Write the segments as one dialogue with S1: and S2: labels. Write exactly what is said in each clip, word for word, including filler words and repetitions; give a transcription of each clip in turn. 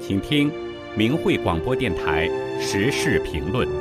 S1: 请听明慧广播电台时事评论。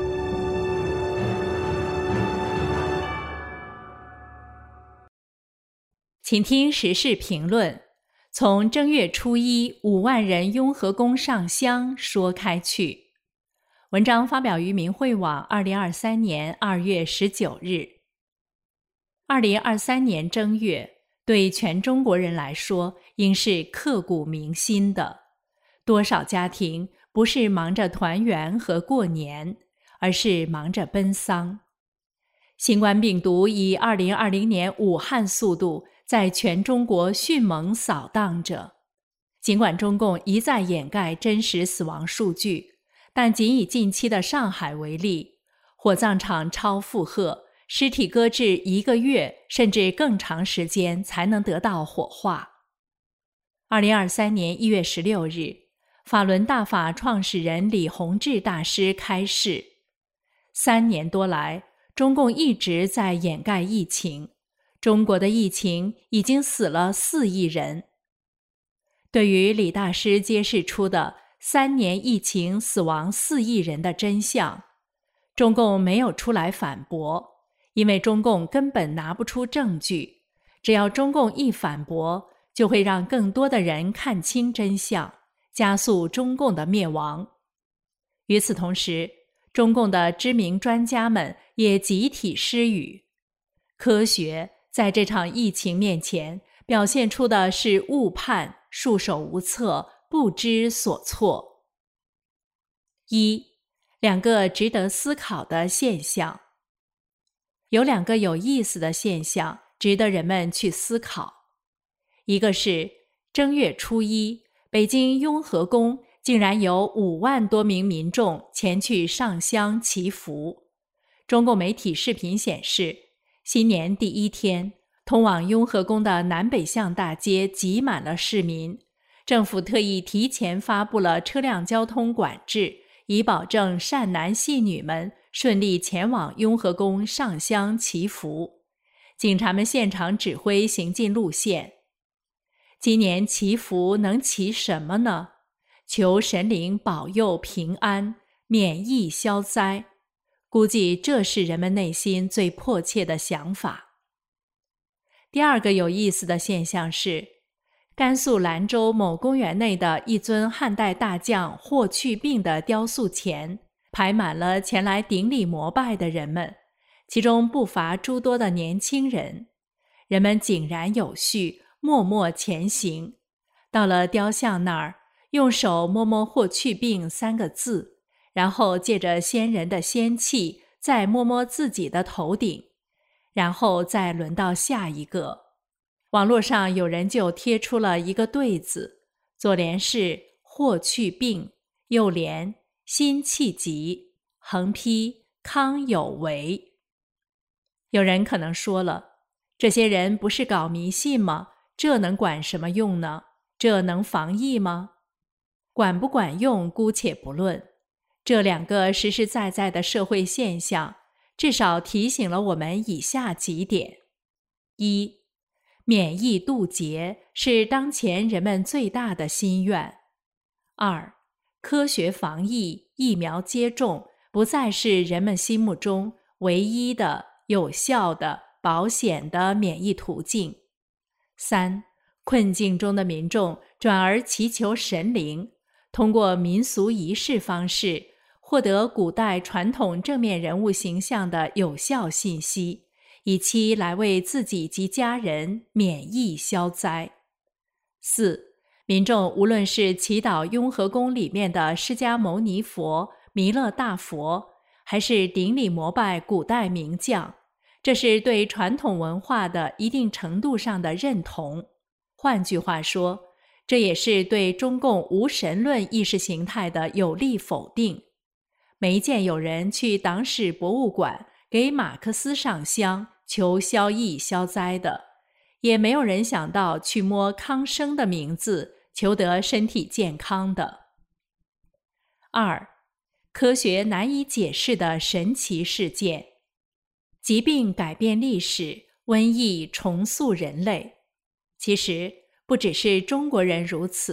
S2: 请听时事评论。从正月初一，五万人雍和宫上香说开去。文章发表于明慧网，二零二三年二月十九日。二零二三年正月，对全中国人来说，应是刻骨铭心的。多少家庭不是忙着团圆和过年，而是忙着奔丧。新冠病毒以二零二零年武汉速度在全中国迅猛扫荡着。尽管中共一再掩盖真实死亡数据，但仅以近期的上海为例，火葬场超负荷，尸体搁置一个月甚至更长时间才能得到火化。二零二三年一月十六日，法轮大法创始人李洪志大师开示，三年多来，中共一直在掩盖疫情，中国的疫情已经死了四亿人。对于李大师揭示出的三年疫情死亡四亿人的真相，中共没有出来反驳，因为中共根本拿不出证据，只要中共一反驳，就会让更多的人看清真相，加速中共的灭亡。与此同时，中共的知名专家们也集体失语。科学在这场疫情面前表现出的是误判、束手无策、不知所措。一、两个值得思考的现象。有两个有意思的现象值得人们去思考。一个是正月初一，北京雍和宫竟然有五万多名民众前去上香祈福。中共媒体视频显示，新年第一天，通往雍和宫的南北向大街挤满了市民，政府特意提前发布了车辆交通管制，以保证善男信女们顺利前往雍和宫上香祈福。警察们现场指挥行进路线。今年祈福能祈什么呢？求神灵保佑平安，免疫消灾。估计这是人们内心最迫切的想法。第二个有意思的现象是，甘肃兰州某公园内的一尊汉代大将霍去病的雕塑前，排满了前来顶礼膜拜的人们，其中不乏诸多的年轻人。人们井然有序，默默前行。到了雕像那儿，用手摸摸霍去病三个字，然后借着先人的仙气，再摸摸自己的头顶，然后再轮到下一个。网络上有人就贴出了一个对子，左联是霍去病，右联辛弃疾，横批康有为。有人可能说了，这些人不是搞迷信吗？这能管什么用呢？这能防疫吗？管不管用姑且不论，这两个实实在在的社会现象，至少提醒了我们以下几点。一、免疫渡劫是当前人们最大的心愿。二、科学防疫、疫苗接种不再是人们心目中唯一的、有效的、保险的免疫途径。三、困境中的民众转而祈求神灵，通过民俗仪式方式获得古代传统正面人物形象的有效信息，以期来为自己及家人免疫消灾。四、民众无论是祈祷雍和宫里面的释迦牟尼佛、弥勒大佛，还是顶礼膜拜古代名将，这是对传统文化的一定程度上的认同。换句话说，这也是对中共无神论意识形态的有力否定。没见有人去党史博物馆给马克思上香求消疫消灾的，也没有人想到去摸康生的名字求得身体健康的。二、科学难以解释的神奇事件。疾病改变历史，瘟疫重塑人类。其实不只是中国人如此，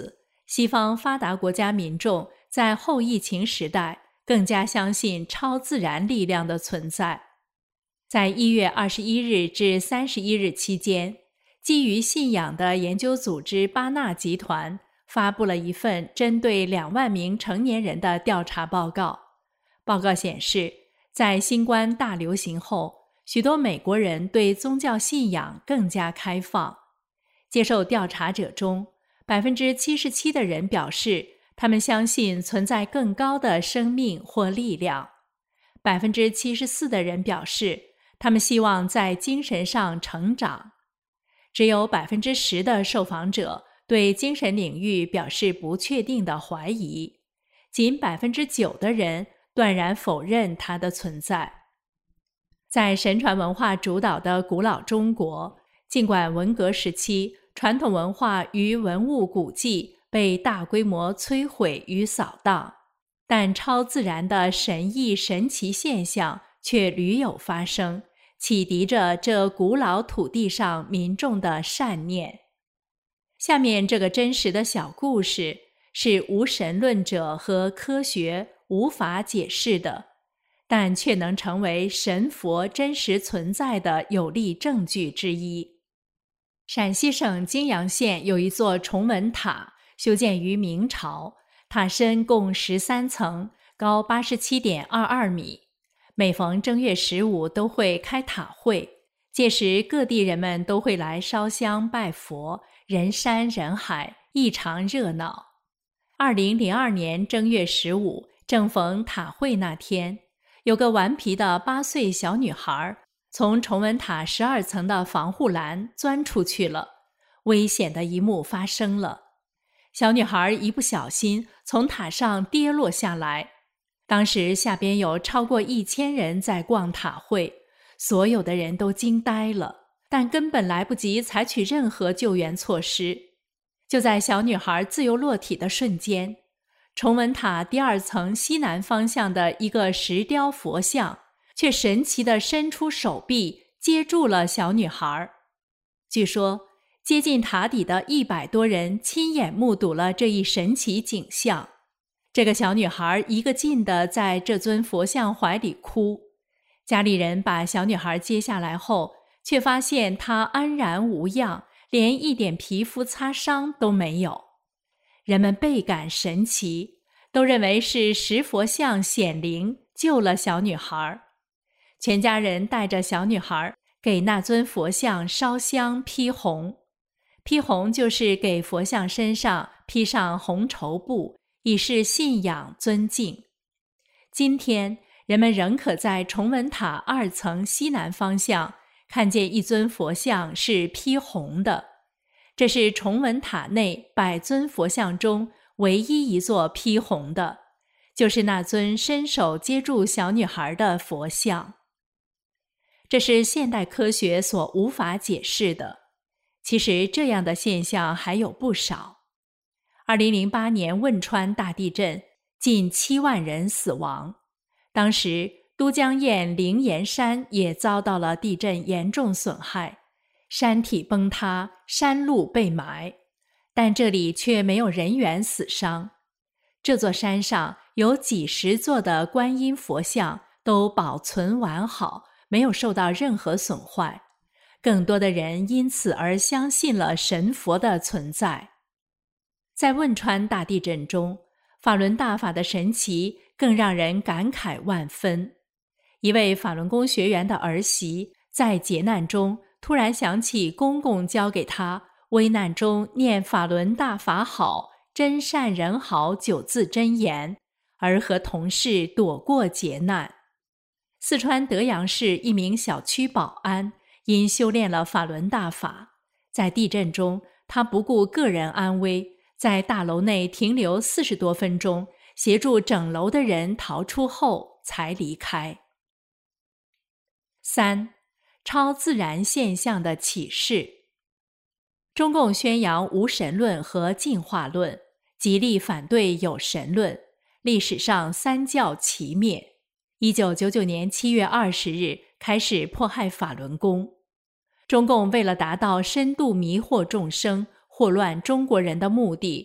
S2: 西方发达国家民众在后疫情时代更加相信超自然力量的存在。在一月二十一日至三十一日期间，基于信仰的研究组织巴纳集团发布了一份针对两万名成年人的调查报告。报告显示，在新冠大流行后，许多美国人对宗教信仰更加开放。接受调查者中， 百分之七十七 的人表示他们相信存在更高的生命或力量， 百分之七十四 的人表示他们希望在精神上成长。只有 百分之十 的受访者对精神领域表示不确定的怀疑，仅 百分之九 的人断然否认它的存在。在神传文化主导的古老中国，尽管文革时期传统文化与文物古迹被大规模摧毁与扫荡，但超自然的神异神奇现象却屡有发生，启迪着这古老土地上民众的善念。下面这个真实的小故事是无神论者和科学无法解释的，但却能成为神佛真实存在的有力证据之一。陕西省泾阳县有一座崇文塔，修建于明朝，塔身共十三层，高 八十七点二二米。每逢正月十五都会开塔会，届时各地人们都会来烧香拜佛，人山人海，异常热闹。二零零二年正月十五，正逢塔会那天，有个顽皮的八岁小女孩从崇文塔十二层的防护栏钻出去了，危险的一幕发生了。小女孩一不小心从塔上跌落下来，当时下边有超过一千人在逛塔会，所有的人都惊呆了，但根本来不及采取任何救援措施。就在小女孩自由落体的瞬间，崇文塔第二层西南方向的一个石雕佛像却神奇地伸出手臂接住了小女孩。据说接近塔底的一百多人亲眼目睹了这一神奇景象。这个小女孩一个劲地在这尊佛像怀里哭，家里人把小女孩接下来后，却发现她安然无恙，连一点皮肤擦伤都没有。人们倍感神奇，都认为是石佛像显灵救了小女孩。全家人带着小女孩给那尊佛像烧香披红。披红就是给佛像身上披上红绸布，以示信仰尊敬。今天人们仍可在崇文塔二层西南方向看见一尊佛像是披红的，这是崇文塔内百尊佛像中唯一一座披红的，就是那尊伸手接住小女孩的佛像。这是现代科学所无法解释的。其实这样的现象还有不少。二零零八年汶川大地震，近七万人死亡。当时都江堰灵岩山也遭到了地震严重损害，山体崩塌，山路被埋，但这里却没有人员死伤。这座山上有几十座的观音佛像都保存完好，没有受到任何损坏。更多的人因此而相信了神佛的存在。在汶川大地震中，法轮大法的神奇更让人感慨万分。一位法轮功学员的儿媳在劫难中突然想起公公教给她危难中念法轮大法好，真善人好九字真言，而和同事躲过劫难。四川德阳市一名小区保安因修炼了法轮大法，在地震中他不顾个人安危，在大楼内停留四十多分钟，协助整楼的人逃出后才离开。三、超自然现象的启示。中共宣扬无神论和进化论，极力反对有神论，历史上三教齐灭。一九九九年七月二十日开始迫害法轮功。中共为了达到深度迷惑众生、祸乱中国人的目的，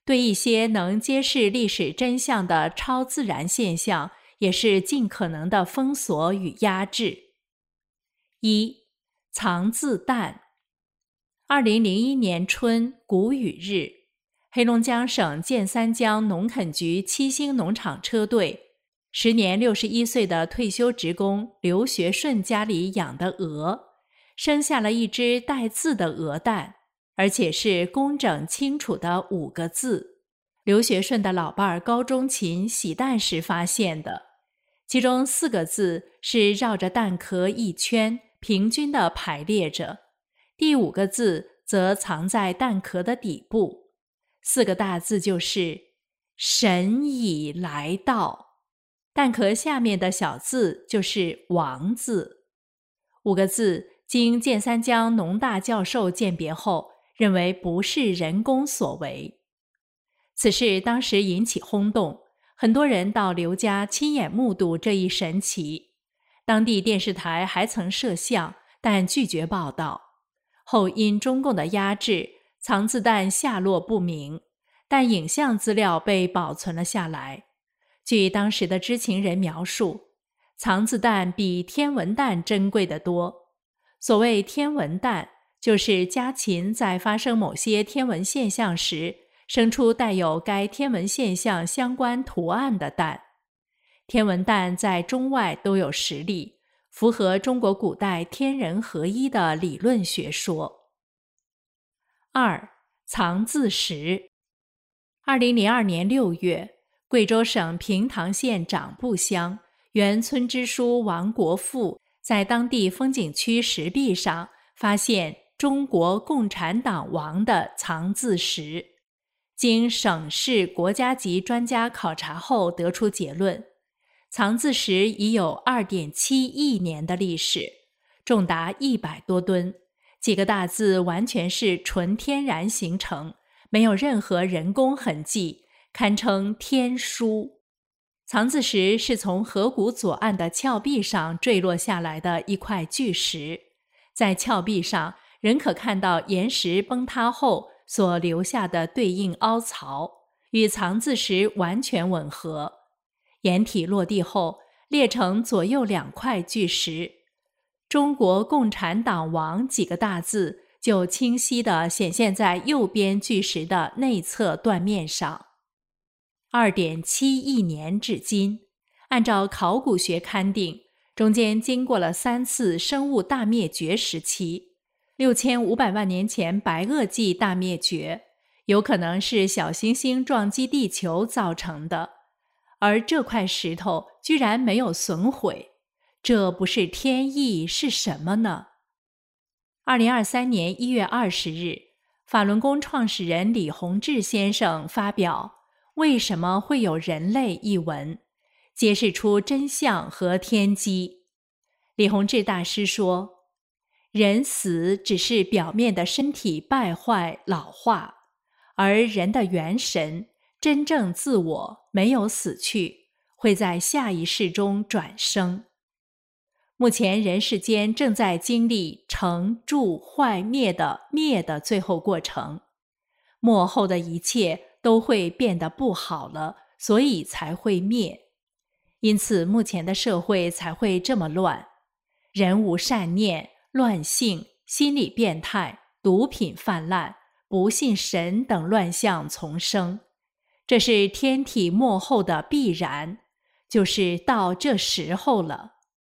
S2: 对一些能揭示历史真相的超自然现象，也是尽可能的封锁与压制。一、藏字弹。二零零一年春谷雨日，黑龙江省建三江农垦局七星农场车队，时年六十一岁的退休职工刘学顺家里养的鹅，生下了一只带字的鹅蛋，而且是工整清楚的五个字。刘学顺的老伴儿高中勤洗蛋时发现的，其中四个字是绕着蛋壳一圈，平均地排列着，第五个字则藏在蛋壳的底部。四个大字就是神已来到，蛋壳下面的小字就是王字。五个字经建三江农大教授鉴别后，认为不是人工所为。此事当时引起轰动，很多人到刘家亲眼目睹这一神奇。当地电视台还曾摄像，但拒绝报道。后因中共的压制，藏字弹下落不明，但影像资料被保存了下来。据当时的知情人描述，藏字弹比天文弹珍贵得多。所谓天文弹，就是家禽在发生某些天文现象时，生出带有该天文现象相关图案的蛋。天文蛋在中外都有实力，符合中国古代天人合一的理论学说。二、藏字石。二零零二年六月，贵州省平塘县长布乡原村支书王国富在当地风景区石壁上发现中国共产党王的藏字石。经省市国家级专家考察后得出结论，藏字石已有 二点七亿年的历史，重达一百多吨，几个大字完全是纯天然形成，没有任何人工痕迹，堪称天书。藏字石是从河谷左岸的峭壁上坠落下来的一块巨石，在峭壁上仍可看到岩石崩塌后所留下的对应凹槽，与藏字石完全吻合。岩体落地后，裂成左右两块巨石，中国共产党王几个大字就清晰地显现在右边巨石的内侧断面上。二点七亿年至今，按照考古学勘定，中间经过了三次生物大灭绝时期。六千五百万年前白垩纪大灭绝，有可能是小行星撞击地球造成的，而这块石头居然没有损毁，这不是天意是什么呢？二零二三年一月二十日，法轮功创始人李洪志先生发表《为什么会有人类》一文，揭示出真相和天机。李洪志大师说，人死只是表面的身体败坏老化，而人的元神真正自我没有死去，会在下一世中转生。目前人世间正在经历成住坏灭的灭的最后过程，末后的一切都会变得不好了，所以才会灭。因此目前的社会才会这么乱，人无善念，乱性、心理变态、毒品泛滥、不信神等乱象丛生，这是天体末后的必然，就是到这时候了。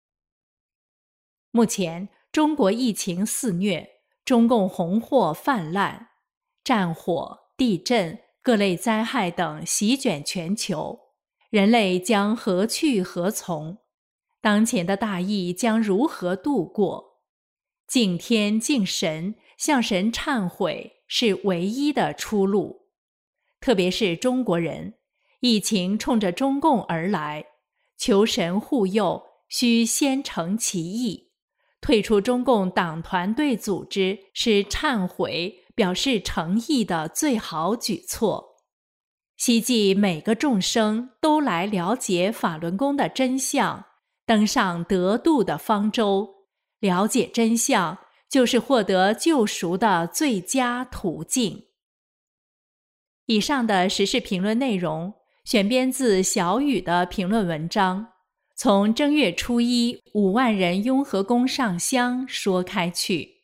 S2: 目前中国疫情肆虐，中共洪祸泛滥，战火、地震、各类灾害等席卷全球，人类将何去何从？当前的大疫将如何度过？敬天敬神，向神忏悔是唯一的出路。特别是中国人，疫情冲着中共而来，求神护佑，需先诚其意。退出中共党团队组织是忏悔、表示诚意的最好举措。希冀每个众生都来了解法轮功的真相，登上得度的方舟。了解真相，就是获得救赎的最佳途径。 以上的时事评论内容选编自小雨的评论文章，从正月初一五万人雍和宫上香说开去。